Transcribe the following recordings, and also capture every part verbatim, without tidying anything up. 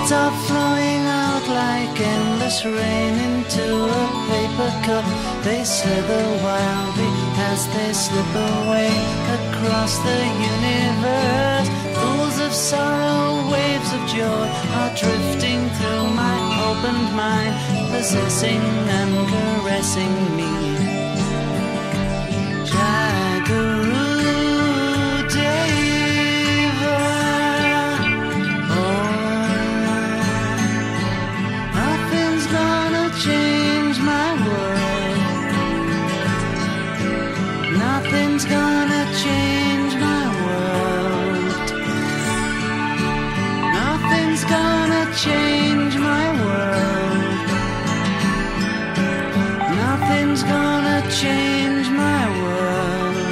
Words are flowing out like endless rain into a paper cup. They slither wildly as they slip away across the universe. Pools of sorrow, waves of joy are drifting through my opened mind, possessing and caressing me. Nothing's gonna change my world. Nothing's gonna change my world. Nothing's gonna change my world.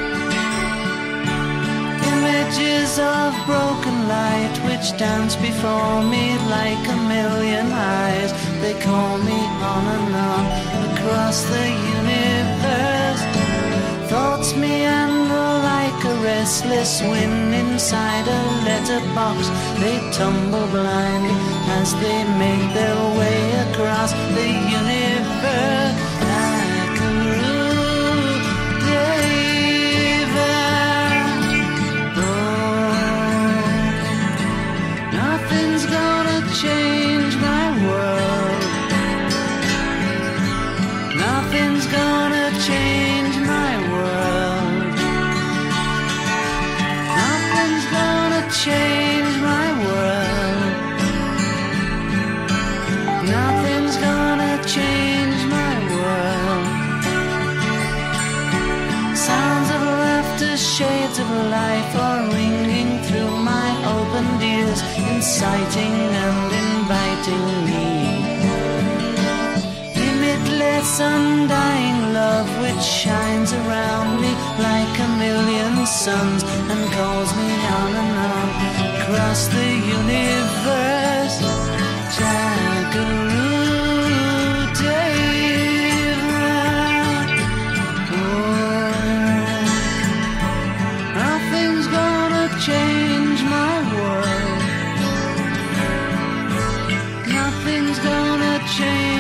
Images of broken light which dance before me like a million eyes. They call me on and on across the universe. Thoughts meander like a restless wind inside a letterbox. They tumble blindly as they make their way across the universe. Like a rude river. Oh, nothing's gonna change my world. Nothing's gonna change my world. Nothing's gonna change my world. Nothing's gonna change my world. Sounds of laughter, shades of life are ringing through my opened ears, inciting and inviting me. Limitless, undying love which shines around me like a million suns and calls me on and on across the universe. Jagarudeva. Oh, nothing's gonna change my world. Nothing's gonna change